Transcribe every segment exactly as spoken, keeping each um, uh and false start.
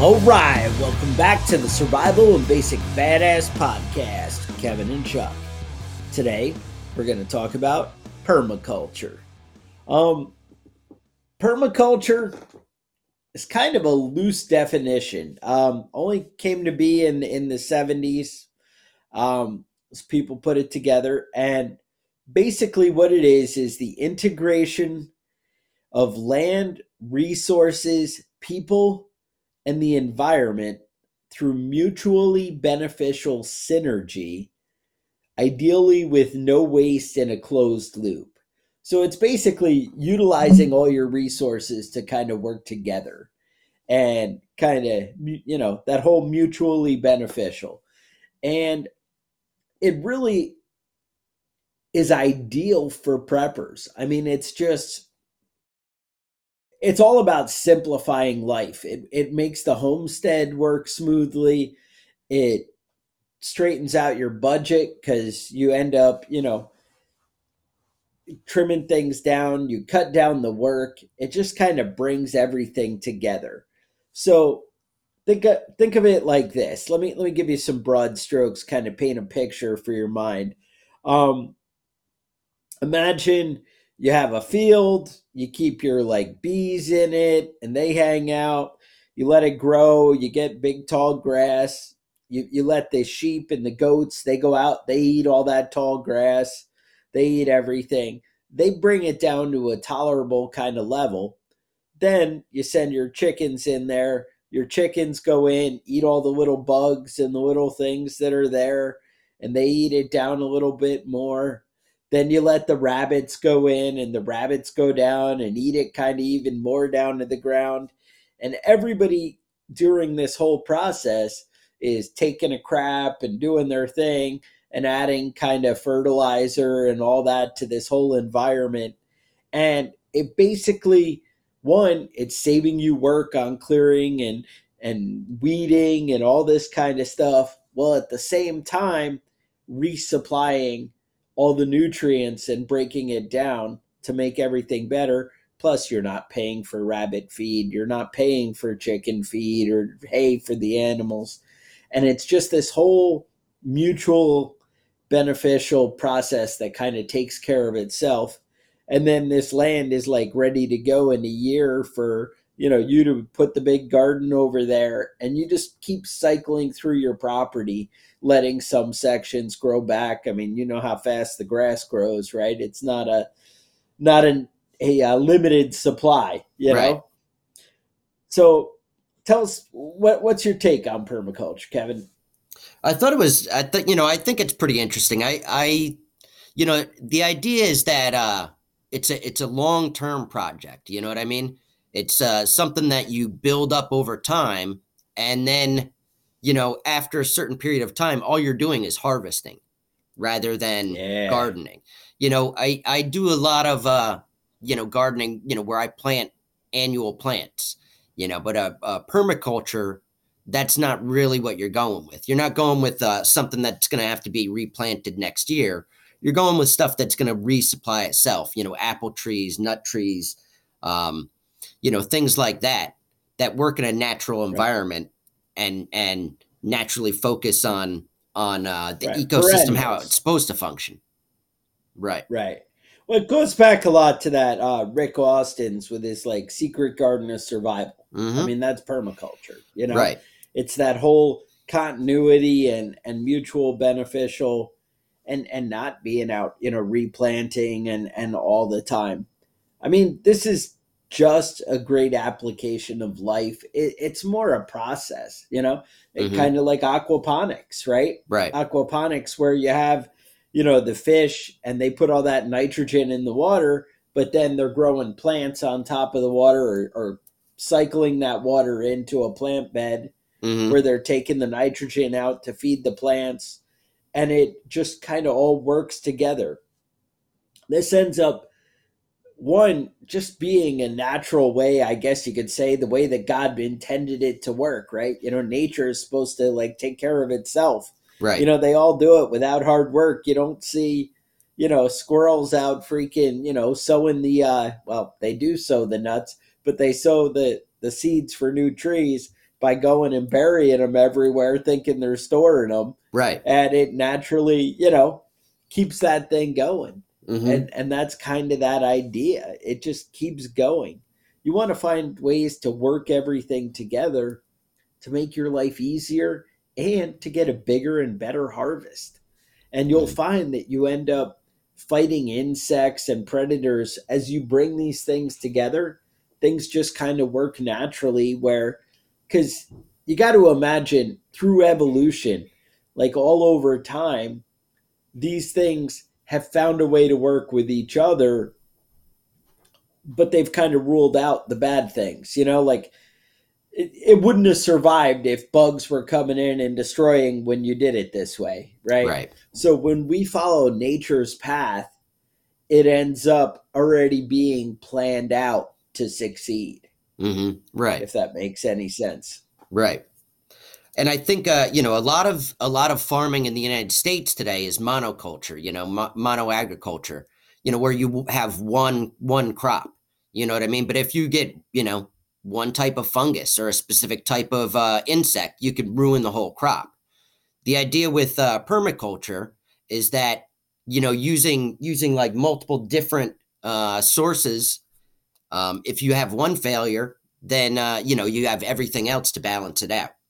All right, welcome back to the Survival and Basic Badass Podcast, Kevin and Chuck. Today, we're going to talk about permaculture. Um, permaculture is kind of a loose definition. Um, only came to be in in the seventies. Um, as people put it together, and basically, what it is is the integration of land, resources, people, and the environment through mutually beneficial synergy, ideally with no waste in a closed loop. So it's basically utilizing all your resources to kind of work together and kind of, you know, that whole mutually beneficial. And it really is ideal for preppers. I mean, it's just it's all about simplifying life. It it makes the homestead work smoothly. It straightens out your budget because you end up, you know, trimming things down. You cut down the work. It just kind of brings everything together. So think of, think of it like this. Let me let me give you some broad strokes, kind of paint a picture for your mind. Um, imagine you have a field, you keep your like bees in it and they hang out, you let it grow, you get big tall grass, you, you let the sheep and the goats, they go out, they eat all that tall grass, they eat everything, they bring it down to a tolerable kind of level. Then you send your chickens in there, your chickens go in, eat all the little bugs and the little things that are there, and they eat it down a little bit more. Then you let the rabbits go in and the rabbits go down and eat it kind of even more down to the ground. And everybody during this whole process is taking a crap and doing their thing and adding kind of fertilizer and all that to this whole environment. And it basically, one, it's saving you work on clearing and, and weeding and all this kind of stuff. Well, at the same time, resupplying all the nutrients and breaking it down to make everything better. Plus, you're not paying for rabbit feed. You're not paying for chicken feed or hay for the animals. And it's just this whole mutual beneficial process that kind of takes care of itself. And then this land is like ready to go in a year for, you know, you to put the big garden over there, and you just keep cycling through your property, letting some sections grow back. I mean, you know how fast the grass grows, right? It's not a not an, a, a limited supply, you Right. know? So tell us, what what's your take on permaculture, Kevin? I thought it was, I think, you know, I think it's pretty interesting. I, I, you know, the idea is that uh, it's a, it's a long-term project. You know what I mean? It's uh, something that you build up over time. And then, you know, after a certain period of time, all you're doing is harvesting rather than Yeah. gardening. You know, I, I do a lot of, uh, you know, gardening, you know, where I plant annual plants, you know, but a, a permaculture, that's not really what you're going with. You're not going with uh, something that's going to have to be replanted next year. You're going with stuff that's going to resupply itself, you know, apple trees, nut trees, um, you know, things like that, that work in a natural Right. environment and, and naturally focus on, on uh, the Right. ecosystem, how it's Perennials. supposed to function. Right. Right. Well, it goes back a lot to that uh, Rick Austin's with his like secret garden of survival. I Mm-hmm. mean, that's permaculture, you know? Right. It's that whole continuity and, and mutual beneficial and, and not being out, you know, replanting and, and all the time. I mean, this is just a great application of life. It, it's more a process, you know, it Mm-hmm. kind of like aquaponics, right? Right. Aquaponics, where you have, you know, the fish and they put all that nitrogen in the water, but then they're growing plants on top of the water, or, or cycling that water into a plant bed Mm-hmm. where they're taking the nitrogen out to feed the plants. And it just kind of all works together. This ends up, one, just being a natural way, I guess you could say, the way that God intended it to work, right? You know, nature is supposed to like take care of itself. You Right. know, they all do it without hard work. You don't see, you know, squirrels out freaking, you know, sowing the uh well, they do sow the nuts, but they sow the the seeds for new trees by going and burying them everywhere, thinking they're storing them. Right. And it naturally, you know, keeps that thing going. Mm-hmm. And and that's kind of that idea. It just keeps going. You want to find ways to work everything together to make your life easier and to get a bigger and better harvest. And you'll Mm-hmm. find that you end up fighting insects and predators as you bring these things together. Things just kind of work naturally where, because you got to imagine through evolution, like all over time, these things have found a way to work with each other, but they've kind of ruled out the bad things, you know, like it, it wouldn't have survived if bugs were coming in and destroying when you did it this way, right? Right. So when we follow nature's path, it ends up already being planned out to succeed. Mm-hmm. Right. If that makes any sense. Right. And I think uh, you know a lot of a lot of farming in the United States today is monoculture, you know, mo- mono agriculture, you know, where you have one one crop. You know what I mean? But if you get, you know, one type of fungus or a specific type of uh, insect, you could ruin the whole crop. The idea with uh, permaculture is that, you know, using using like multiple different uh, sources. Um, if you have one failure, then uh, you know you have everything else to balance it out.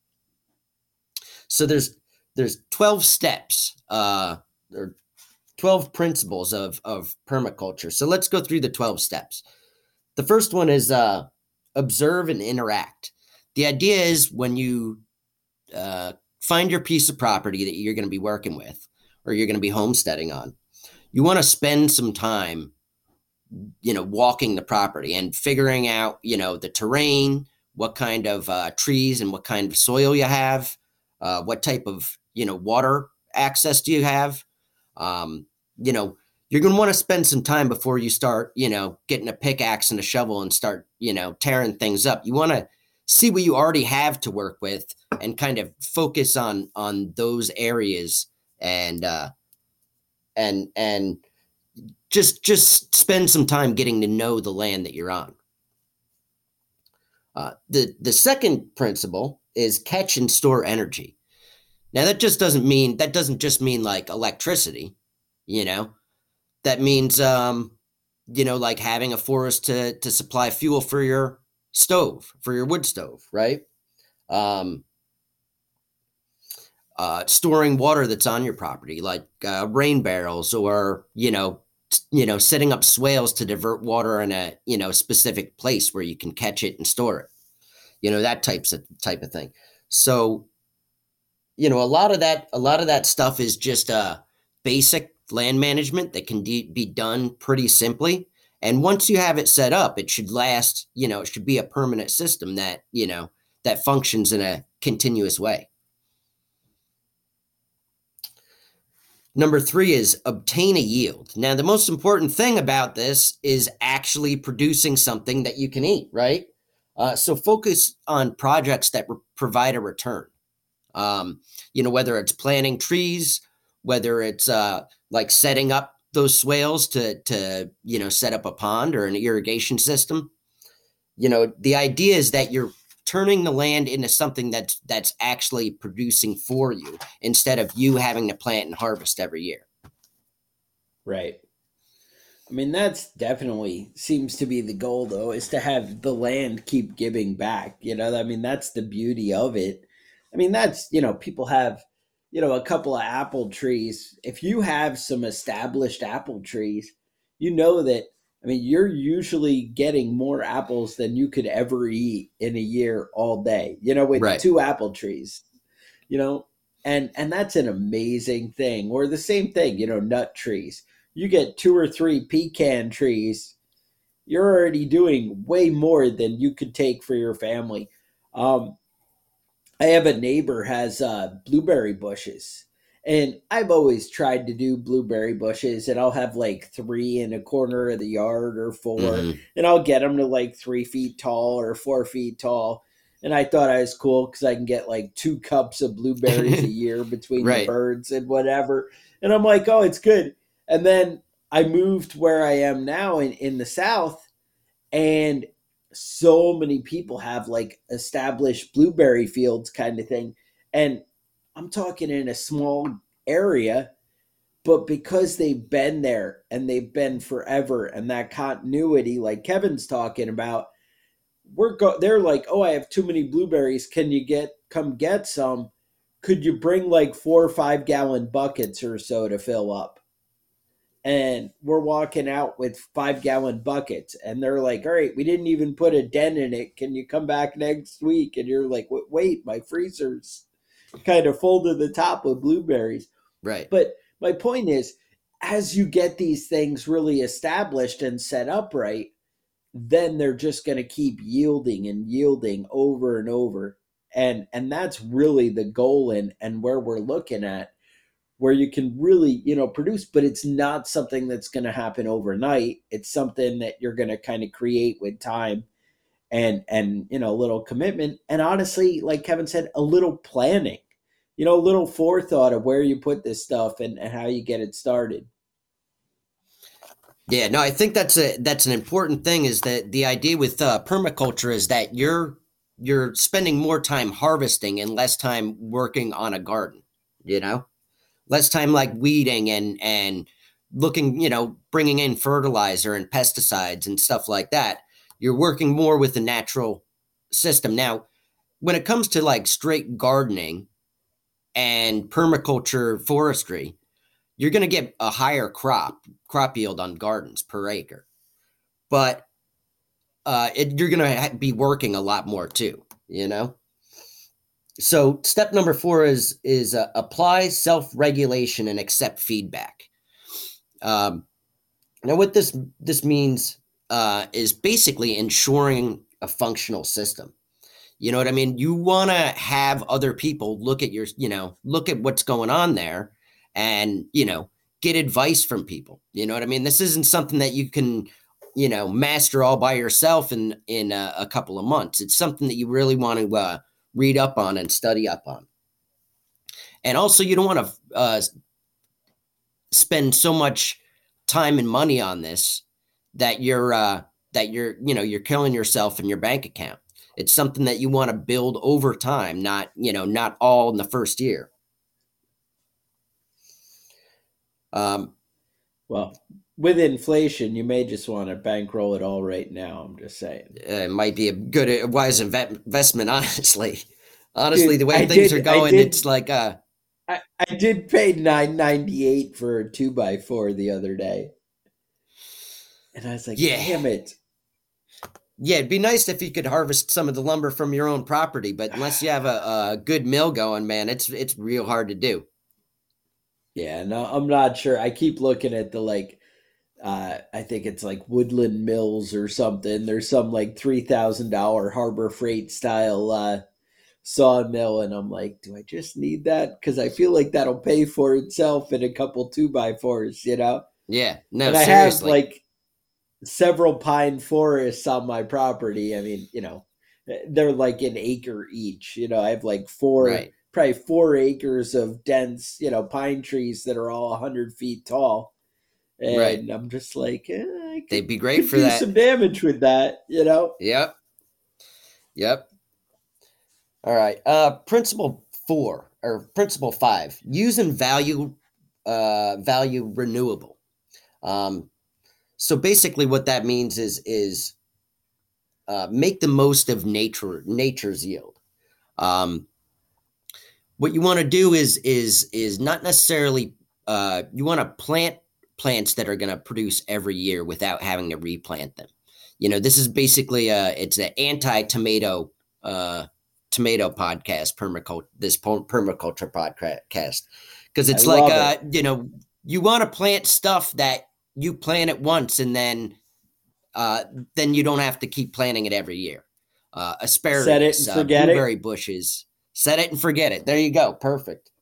So there's there's twelve steps, uh, or twelve principles of of permaculture. So let's go through the twelve steps. The first one is uh, observe and interact. The idea is when you uh, find your piece of property that you're going to be working with or you're going to be homesteading on, you want to spend some time, you know, walking the property and figuring out, you know, the terrain, what kind of uh, trees and what kind of soil you have, uh, what type of, you know, water access do you have. Um, you know, you're going to want to spend some time before you start, you know, getting a pickaxe and a shovel and start, you know, tearing things up. You want to see what you already have to work with and kind of focus on on those areas and uh, and and just just spend some time getting to know the land that you're on. Uh, the the second principle is catch and store energy. Now that just doesn't mean that doesn't just mean like electricity, you know. That means um, you know, like having a forest to to supply fuel for your stove, for your wood stove, right? Um, uh, storing water that's on your property, like uh, rain barrels, or you know, t- you know, setting up swales to divert water in a you know specific place where you can catch it and store it. You know, that types of type of thing. So, you know, a lot of that, a lot of that stuff is just uh, basic land management that can de- be done pretty simply. And once you have it set up, it should last. You know, it should be a permanent system that you know that functions in a continuous way. Number three is obtain a yield. Now, the most important thing about this is actually producing something that you can eat, right? Uh, so focus on projects that re- provide a return. Um, you know, whether it's planting trees, whether it's uh, like setting up those swales to to you know set up a pond or an irrigation system. You know, the idea is that you're turning the land into something that's that's actually producing for you instead of you having to plant and harvest every year. Right. I mean, that's definitely seems to be the goal, though, is to have the land keep giving back. You know, I mean, that's the beauty of it. I mean, that's, you know, people have, you know, a couple of apple trees. If you have some established apple trees, you know that, I mean, you're usually getting more apples than you could ever eat in a year all day, you know, with Right. two apple trees, you know, and and that's an amazing thing. Or the same thing, you know, nut trees. You get two or three pecan trees, you're already doing way more than you could take for your family. Um, I have a neighbor has uh, blueberry bushes, and I've always tried to do blueberry bushes, and I'll have like three in a corner of the yard or four, Mm-hmm. and I'll get them to like three feet tall or four feet tall. And I thought I was cool because I can get like two cups of blueberries a year between the Right. birds and whatever. And I'm like, oh, it's good. And then I moved where I am now in, in the South, and so many people have like established blueberry fields kind of thing. And I'm talking in a small area, but because they've been there and they've been forever and that continuity, like Kevin's talking about, we're go they're like, oh, I have too many blueberries. Can you get come get some? Could you bring like four or five gallon buckets or so to fill up? And we're walking out with five gallon buckets and they're like, all right, we didn't even put a dent in it, can you come back next week? And you're like, wait, my freezer's kind of full to the top with blueberries. Right. But my point is, as you get these things really established and set up right, then they're just going to keep yielding and yielding over and over. And and that's really the goal, and and where we're looking at, where you can really, you know, produce, but it's not something that's going to happen overnight. It's something that you're going to kind of create with time and, and, you know, a little commitment. And honestly, like Kevin said, a little planning, you know, a little forethought of where you put this stuff and, and how you get it started. Yeah, no, I think that's a, that's an important thing, is that the idea with uh, permaculture is that you're, you're spending more time harvesting and less time working on a garden, you know? Less time like weeding and and looking, you know, bringing in fertilizer and pesticides and stuff like that. You're working more with the natural system. Now, when it comes to like straight gardening and permaculture forestry, you're going to get a higher crop crop yield on gardens per acre, but uh, it, you're going to ha- be working a lot more too. You know. So step number four is is uh, apply self-regulation and accept feedback. Um, now, what this this means uh, is basically ensuring a functional system. You know what I mean? You want to have other people look at your, you know, look at what's going on there, and you know, get advice from people. You know what I mean? This isn't something that you can, you know, master all by yourself in in a, a couple of months. It's something that you really want to uh, read up on and study up on. And also, you don't want to uh, spend so much time and money on this that you're uh, that you're you know you're killing yourself in your bank account. It's something that you want to build over time, not you know not all in the first year. Um, Well, with inflation, you may just want to bankroll it all right now. I'm just saying. it might be a good, a wise inve- investment, honestly. Honestly, Dude, the way I things are did I going, it's did like uh I, I did pay nine ninety eight for a two by four the other day. And I was like, yeah. damn it. Yeah, it'd be nice if you could harvest some of the lumber from your own property, but unless you have a, a good mill going, man, it's it's real hard to do. Yeah, no, I'm not sure. I keep looking at the like uh I think it's like Woodland Mills or something. There's some like three thousand dollar Harbor Freight style uh sawmill, and I'm like, do I just need that? Because I feel like that'll pay for itself in a couple two by fours, you know? Yeah, no, And I have seriously. like several pine forests on my property. I mean, you know, they're like an acre each. You know, I have like four, Right, probably four acres of dense, you know, pine trees that are all one hundred feet tall. right. And I'm just like, eh, I could They'd be great could for do that. some damage with that, you know? Yep, yep. All right. Uh, principle four or principle five: use and value, uh, value renewable. Um, so basically, what that means is is uh, make the most of nature nature's yield. Um, what you want to do is is is not necessarily uh, you want to plant plants that are going to produce every year without having to replant them. You know, this is basically a it's an anti-tomato uh, tomato podcast permaculture this permaculture podcast because I it's like love uh it. you know you want to plant stuff that you plant it once and then uh then you don't have to keep planting it every year. Uh, Set it asparagus, and uh, forget it. blueberry bushes, set it and forget it. There you go. Perfect.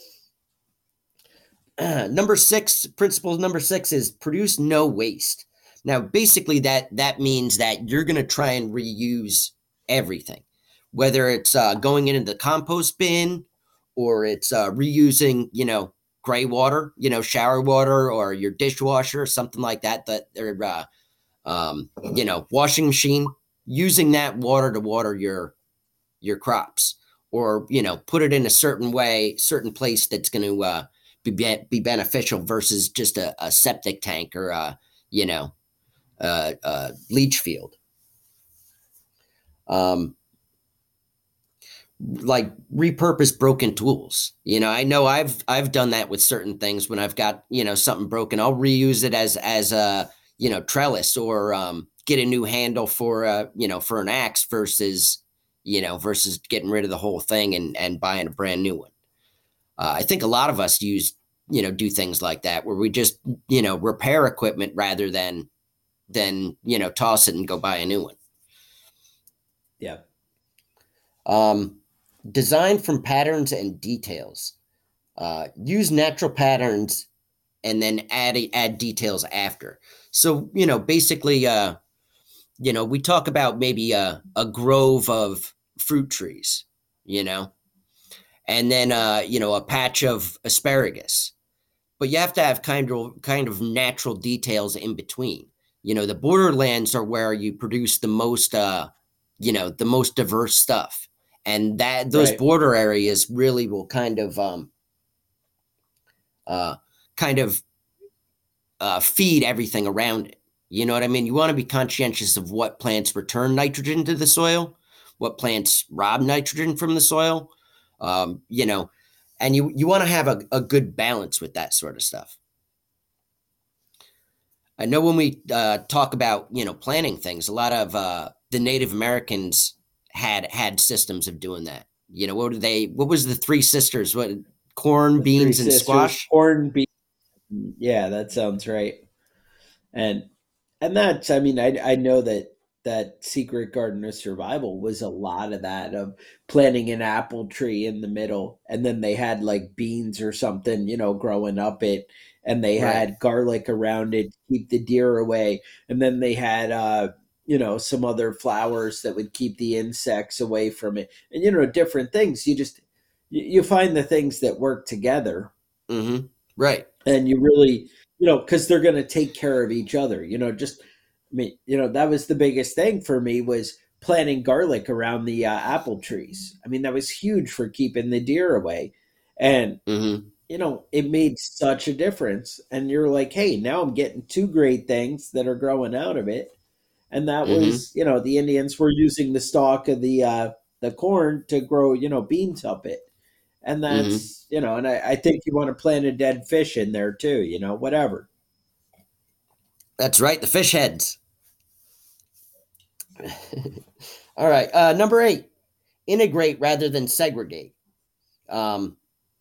Number six, principle number six is produce no waste. Now, basically, that that means that you're going to try and reuse everything, whether it's uh, going into the compost bin or it's uh, reusing, you know, gray water, you know, shower water or your dishwasher or something like that. That or uh, um, you know, washing machine. using that water to water your your crops, or you know, put it in a certain way, certain place that's going to uh, be be beneficial versus just a, a septic tank or a you know a, a leach field. Um, like repurpose broken tools. You know, I know I've I've done that with certain things when I've got, you know, something broken. I'll reuse it as as a, you know, trellis, or um, get a new handle for a, you know, for an axe versus, you know, versus getting rid of the whole thing and and buying a brand new one. Uh, I think a lot of us use, you know, do things like that where we just, you know, repair equipment rather than than, you know, toss it and go buy a new one. Yeah. Um, design from patterns and details. Uh, use natural patterns and then add add details after. So you know, basically, uh, you know, we talk about maybe a a grove of fruit trees, you know, and then uh, you know, a patch of asparagus. But you have to have kind of kind of natural details in between. You know, the borderlands are where you produce the most, uh, you know, the most diverse stuff, and that those Right. border areas really will kind of, um, uh, kind of uh, feed everything around it. You know what I mean? You want to be conscientious of what plants return nitrogen to the soil, what plants rob nitrogen from the soil, um, you know, and you you want to have a, a good balance with that sort of stuff. I know when we uh, talk about, you know, planting things, a lot of uh, the Native Americans had had systems of doing that. You know, what did they? What was the three sisters? What, corn, The Three beans, and Sisters, squash? corn beef. Yeah, that sounds right. And and that's, I mean, I I know that that Secret Garden of Survival was a lot of that, of planting an apple tree in the middle, and then they had like beans or something, you know, growing up it, and they Right. had garlic around it to keep the deer away, and then they had uh you know, some other flowers that would keep the insects away from it, and you know, different things. You just you, you find the things that work together, Mm-hmm. Right. and you really, you know, because they're going to take care of each other, you know. Just, I mean, you know, that was the biggest thing for me, was planting garlic around the uh, apple trees. I mean, that was huge for keeping the deer away. And Mm-hmm. you know, it made such a difference, and you're like, hey, now I'm getting two great things that are growing out of it. And that Mm-hmm. was, you know, the Indians were using the stalk of the uh the corn to grow, you know, beans up it. And Mm-hmm. that's, you know, and I, I think you want to plant a dead fish in there too, you know, whatever. That's right. The fish heads. All right. Uh, number eight, integrate rather than segregate. Um,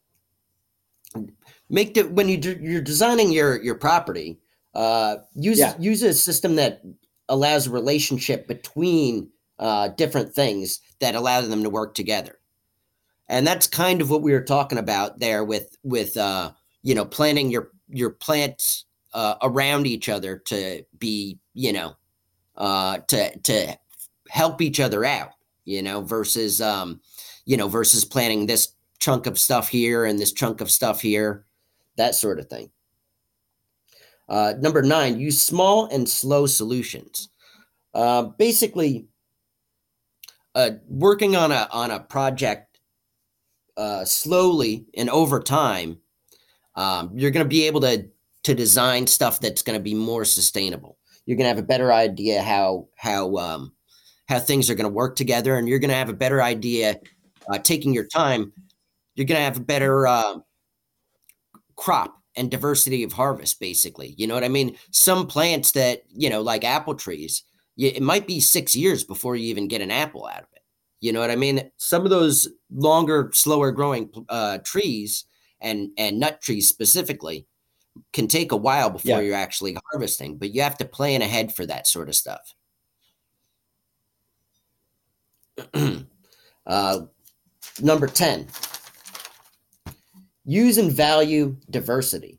make the when you do, you're designing your your property, uh, use Yeah. use a system that allows a relationship between uh, different things that allow them to work together. And that's kind of what we were talking about there with with uh, you know, planting your your plants uh, around each other to be, you know, uh, to to help each other out, you know, versus um, you know, versus planting this chunk of stuff here and this chunk of stuff here, that sort of thing. Uh, number nine, use small and slow solutions. Uh, basically, uh, working on a on a project uh, slowly and over time, um, you're going to be able to to design stuff that's going to be more sustainable. You're going to have a better idea how how um, how things are going to work together, and you're going to have a better idea uh, taking your time. You're going to have a better uh, crop and diversity of harvest, basically. You know what I mean? Some plants that, you know, like apple trees, it might be six years before you even get an apple out of it. You know what I mean? Some of those longer, slower growing uh, trees and and nut trees specifically can take a while before Yeah. you're actually harvesting, but you have to plan ahead for that sort of stuff. uh, number ten, use and value diversity.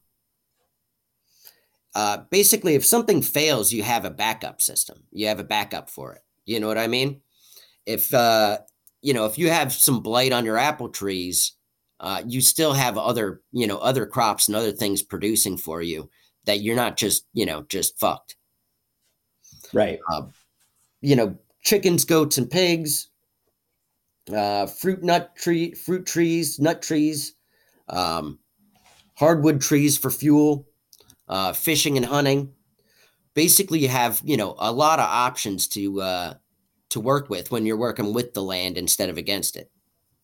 Uh, basically, if something fails, you have a backup system. You have a backup for it. You know what I mean? If uh, you know, if you have some blight on your apple trees, uh, you still have other, you know, other crops and other things producing for you, that you're not just, you know, just fucked. Right. Uh, you know, chickens, goats, and pigs, uh, fruit nut tree, fruit trees, nut trees, um, hardwood trees for fuel, uh, fishing and hunting. Basically, you have you know a lot of options to uh, to work with when you're working with the land instead of against it.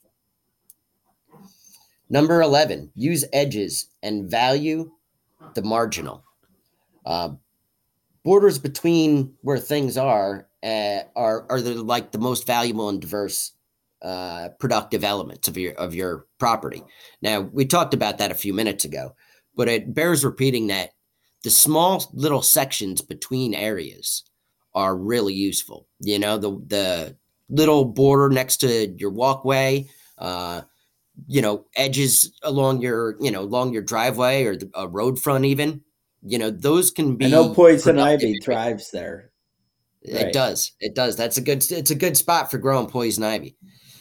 Number eleven, use edges and value the marginal. Uh, Borders between where things are uh, are are the, like the most valuable and diverse uh, productive elements of your of your property. Now we talked about that a few minutes ago, but it bears repeating that the small little sections between areas are really useful. You know, the the little border next to your walkway, uh, you know, edges along your you know along your driveway or the, a road front even. You know, those can I know be poison productive. ivy thrives there. It Right. does. It does. That's a good. It's a good spot for growing poison ivy.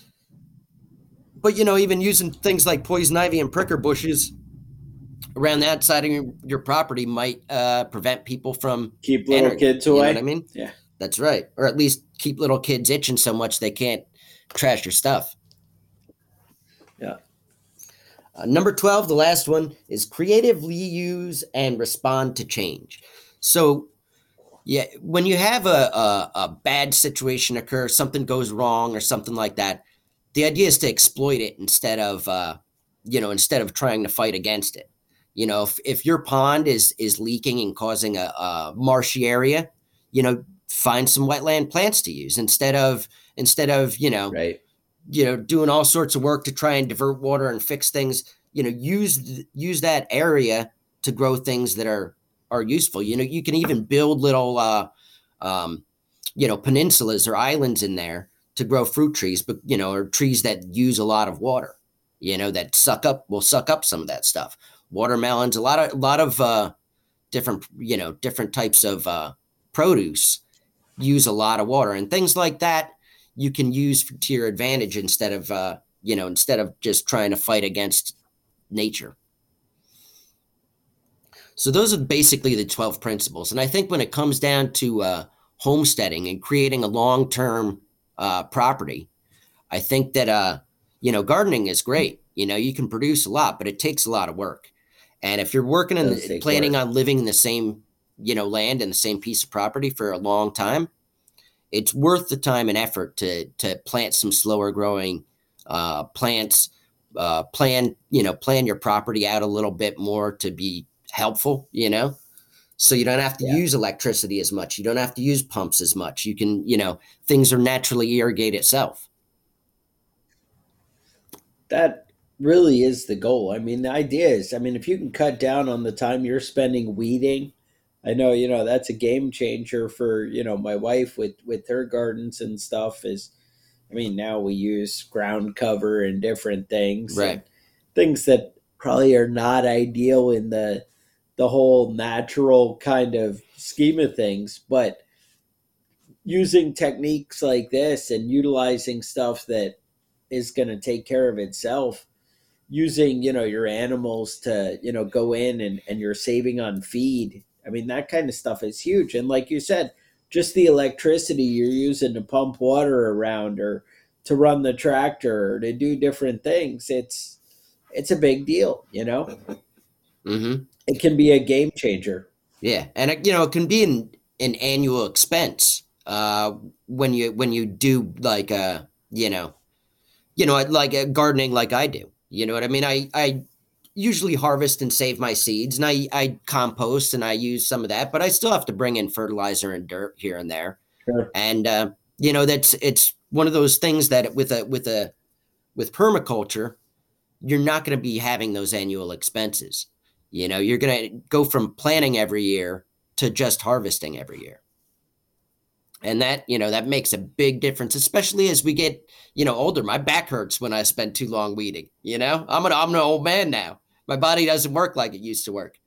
But you know, even using things like poison ivy and pricker bushes around the outside of your, your property might uh, prevent people from Keep little entering it. kids You know what I away. mean? Yeah. That's right. Or at least keep little kids itching so much they can't trash your stuff. Yeah. Uh, number twelve, the last one, is creatively use and respond to change. So yeah, when you have a, a, a bad situation occur, something goes wrong or something like that, the idea is to exploit it instead of, uh, you know, instead of trying to fight against it. You know, if, if your pond is is leaking and causing a, a marshy area, you know, find some wetland plants to use instead of instead of you know Right. you know doing all sorts of work to try and divert water and fix things. You know, use use that area to grow things that are are useful. You know, you can even build little uh, um, you know peninsulas or islands in there to grow fruit trees, but you know, or trees that use a lot of water. You know, that suck up will suck up some of that stuff. Watermelons, a lot of a lot of uh, different you know different types of uh, produce use a lot of water, and things like that you can use to your advantage instead of uh, you know instead of just trying to fight against nature. So those are basically the twelve principles. And I think when it comes down to uh, homesteading and creating a long-term uh, property, I think that uh, you know gardening is great. You know, you can produce a lot, but it takes a lot of work. And if you're working It and does take planning work. on living in the same you know land and the same piece of property for a long time, it's worth the time and effort to to plant some slower growing uh, plants. Uh, plan you know plan your property out a little bit more to be helpful. You know, so you don't have to Yeah. use electricity as much. You don't have to use pumps as much. You can you know things are naturally irrigate itself. That really is the goal. I mean, the idea is, I mean, if you can cut down on the time you're spending weeding, I know, you know, that's a game changer for, you know, my wife with with her gardens and stuff is I mean, now we use ground cover and different things Right. and things that probably are not ideal in the the whole natural kind of scheme of things, but using techniques like this and utilizing stuff that is going to take care of itself, using you know your animals to you know go in and and you're saving on feed. I mean, that kind of stuff is huge. And like you said, just the electricity you're using to pump water around or to run the tractor or to do different things, it's it's a big deal, you know. Mm-hmm. It can be a game changer. Yeah, and it, you know it can be an an annual expense uh, when you when you do like uh you know you know like uh, gardening like I do. You know what I mean? I I usually harvest and save my seeds, and I I compost and I use some of that, but I still have to bring in fertilizer and dirt here and there. Sure. And uh, you know that's it's one of those things that with a with a with permaculture, you're not going to be having those annual expenses. You know, you're going to go from planting every year to just harvesting every year. And that, you know, that makes a big difference, especially as we get, you know, older. My back hurts when I spend too long weeding. You know, I'm an I'm an old man now. My body doesn't work like it used to work.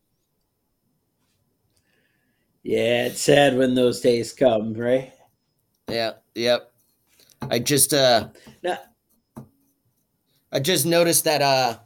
Yeah, it's sad when those days come, right? Yeah, yep. I just uh Now, I just noticed that uh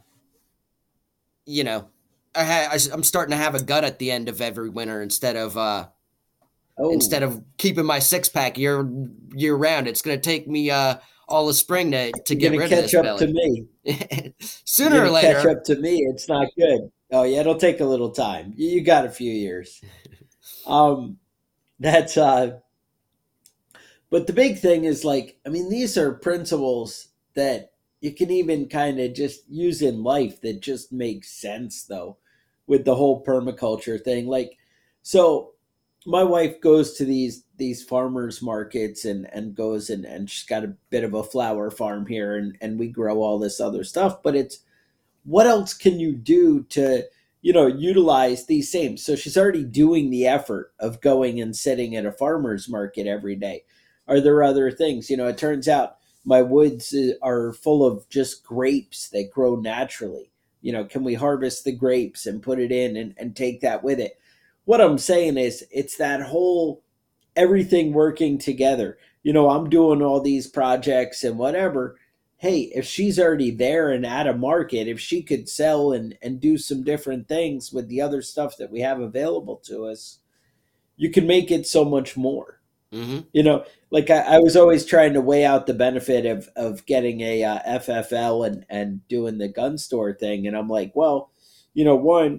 you know I ha- I, I'm starting to have a gut at the end of every winter instead of uh Oh, instead of keeping my six pack year year round. It's going to take me uh, all the spring to to you're get gonna rid of catch this up to belly. me. Sooner You're or gonna catch later. up to me. It's not good. Oh yeah, it'll take a little time. You, you got a few years. Um, that's uh, but the big thing is like, I mean, these are principles that you can even kind of just use in life that just make sense though, with the whole permaculture thing. Like, so my wife goes to these these farmers markets and and goes and and she's got a bit of a flower farm here and and we grow all this other stuff, but it's what else can you do to you know utilize these same, so she's already doing the effort of going and sitting at a farmer's market every day. Are there other things? You know it turns out my woods uh, are full of just grapes that grow naturally. You know can we harvest the grapes and put it in and, and take that with it? What I'm saying is it's that whole everything working together. You know, I'm doing all these projects and whatever. Hey, if she's already there and at a market, if she could sell and, and do some different things with the other stuff that we have available to us, you can make it so much more. Hmm. You know, like I, I was always trying to weigh out the benefit of, of getting a uh, F F L and, and doing the gun store thing. And I'm like, well, you know, one,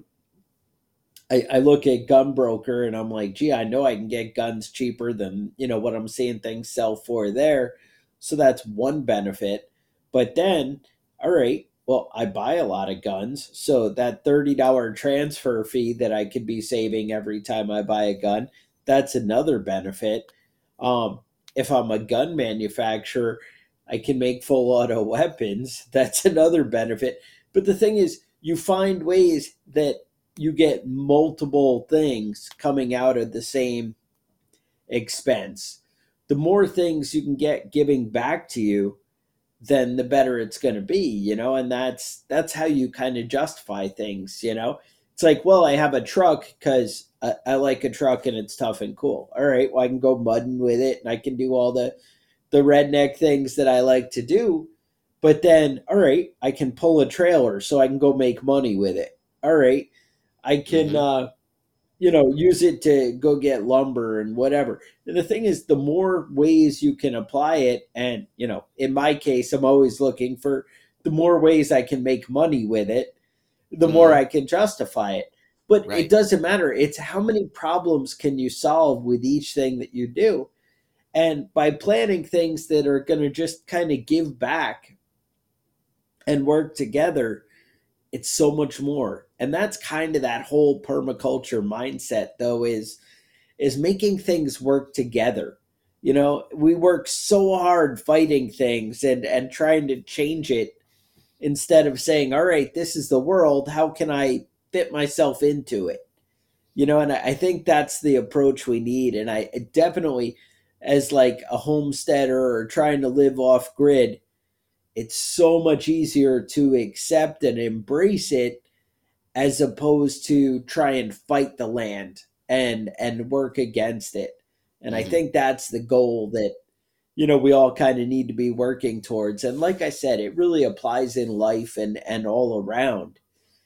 I, I look at gun broker and I'm like, gee, I know I can get guns cheaper than, you know, what I'm seeing things sell for there. So that's one benefit. But then, all right, well, I buy a lot of guns. So that thirty dollars transfer fee that I could be saving every time I buy a gun, that's another benefit. Um, if I'm a gun manufacturer, I can make full auto weapons. That's another benefit. But the thing is, you find ways that you get multiple things coming out of the same expense. The more things you can get giving back to you, then the better it's going to be, you know, and that's that's how you kind of justify things, you know. It's like, well, I have a truck because I, I like a truck and it's tough and cool. All right, well, I can go mudding with it and I can do all the the redneck things that I like to do. But then, all right, I can pull a trailer so I can go make money with it. All right, I can, Hmm. uh, you know, use it to go get lumber and whatever. And the thing is, the more ways you can apply it, and, you know, in my case, I'm always looking for the more ways I can make money with it, the more Hmm. I can justify it. But it Right. doesn't matter. It's how many problems can you solve with each thing that you do. And by planning things that are going to just kind of give back and work together, it's so much more. And that's kind of that whole permaculture mindset though, is is making things work together. You know, we work so hard fighting things and and trying to change it instead of saying, all right, this is the world, how can I fit myself into it? You know, and I, I think that's the approach we need. And I definitely, as like a homesteader or trying to live off grid, it's so much easier to accept and embrace it as opposed to try and fight the land and and work against it. And I Hmm. think that's the goal that you know we all kind of need to be working towards. And like I said, it really applies in life and and all around.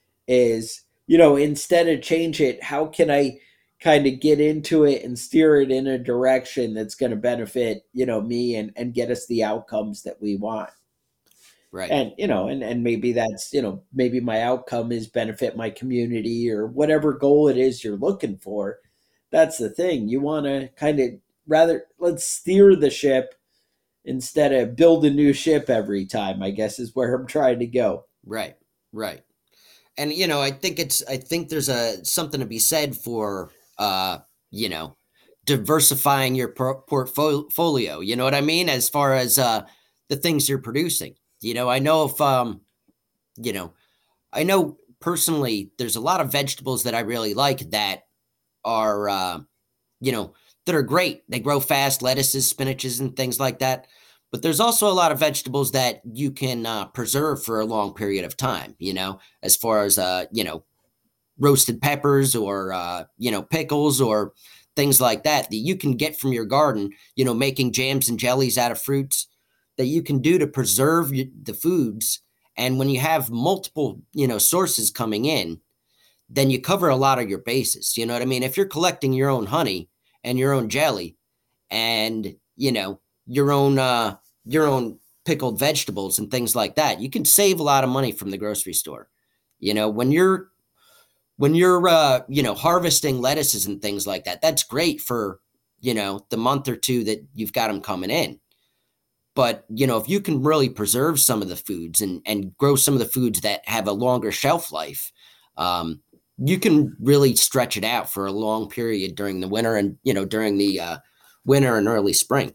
Is you know instead of change it, how can I kind of get into it and steer it in a direction that's going to benefit you know me and and get us the outcomes that we want. Right. And you know and and maybe that's you know maybe my outcome is benefit my community or whatever goal it is you're looking for. That's the thing, you want to kind of rather let's steer the ship instead of build a new ship every time, I guess, is where I'm trying to go. Right. Right. And you know, I think it's I think there's a something to be said for uh, you know, diversifying your por- portfolio. You know what I mean? As far as uh the things you're producing. You know, I know if um, you know, I know personally there's a lot of vegetables that I really like that are uh, you know, that are great. They grow fast, lettuces, spinaches, and things like that. But there's also a lot of vegetables that you can uh, preserve for a long period of time, you know, as far as, uh, you know, roasted peppers or, uh, you know, pickles or things like that that you can get from your garden, you know, making jams and jellies out of fruits that you can do to preserve the foods. And when you have multiple, you know, sources coming in, then you cover a lot of your bases. You know what I mean? If you're collecting your own honey and your own jelly and, you know, your own uh your own pickled vegetables and things like that. You can save a lot of money from the grocery store. You know, when you're when you're uh, you know, harvesting lettuces and things like that, that's great for, you know, the month or two that you've got them coming in. But, you know, if you can really preserve some of the foods and, and grow some of the foods that have a longer shelf life, um, you can really stretch it out for a long period during the winter and, you know, during the uh, winter and early spring.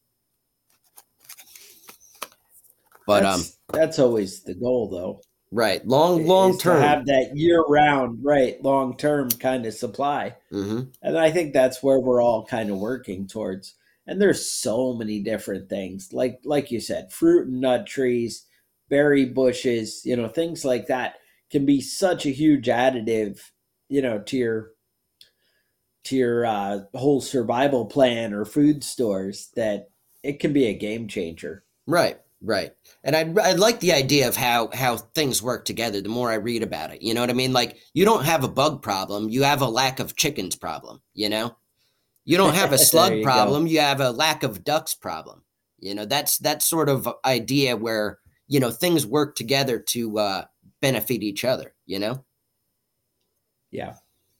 But That's um, that's always the goal, though. right, long long Is to term. have that year round, right, long term kind of supply. Mm-hmm. And I think that's where we're all kind of working towards. And there's so many different things. Like like you said, fruit and nut trees, berry bushes, you know, things like that can be such a huge additive, you know, to your to your uh, whole survival plan or food stores that it can be a game changer. Right, right. And I I like the idea of how how things work together. The more I read about it, you know what I mean. Like you don't have a bug problem, you have a lack of chickens problem. You know, you don't have a There slug you go. problem, you have a lack of ducks problem. You know, that's that sort of idea where, you know, things work together to uh, benefit each other. You know. Yeah.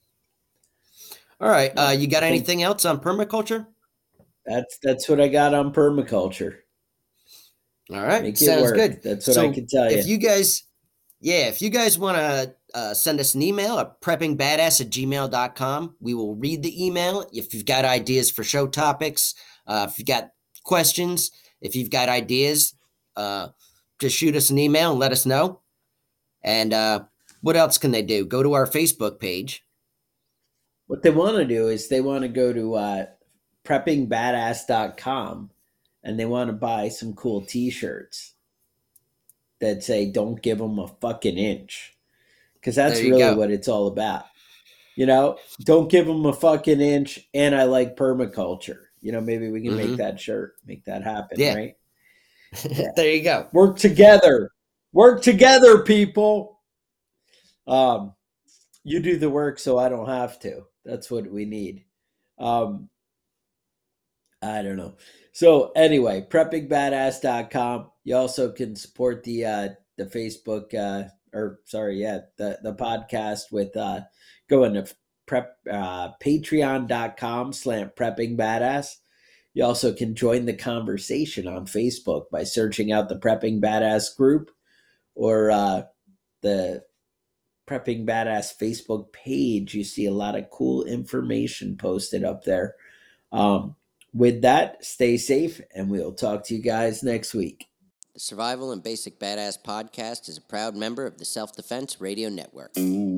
All right. Uh, No, you I got think anything else on permaculture? that's that's what I got on permaculture. All right, Make it sounds work. good. That's what I So can tell if you. you guys, yeah, if you guys want to uh, send us an email at preppingbadass at gmail dot com, we will read the email. If you've got ideas for show topics, uh, if you've got questions, if you've got ideas, uh, just shoot us an email and let us know. And uh, what else can they do? Go to our Facebook page. What they want to do is they want to go to uh, prepping badass dot com and they want to buy some cool t-shirts that say don't give them a fucking inch, because There that's you really go. what it's all about. You know, don't give them a fucking inch, and I like permaculture. You know, maybe we can make Mm-hmm. that shirt, make that happen, Yeah. right? Yeah. There you go. Work together. Work together, people. Um, you do the work so I don't have to. That's what we need. Um, I don't know. So anyway, prepping badass dot com. You also can support the uh the Facebook uh or sorry, yeah, the the podcast with uh going to prep uh patreon dot com slant prepping badass. You also can join the conversation on Facebook by searching out the Prepping Badass group or uh the Prepping Badass Facebook page. You see a lot of cool information posted up there. Um, with that, stay safe, and we'll talk to you guys next week. The Survival and Basic Badass podcast is a proud member of the Self Defense Radio Network.